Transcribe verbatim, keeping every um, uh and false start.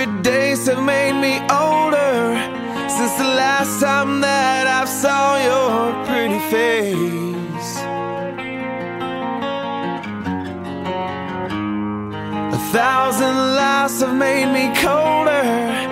hundred days have made me older since the last time that I saw your pretty face. A thousand lives have made me colder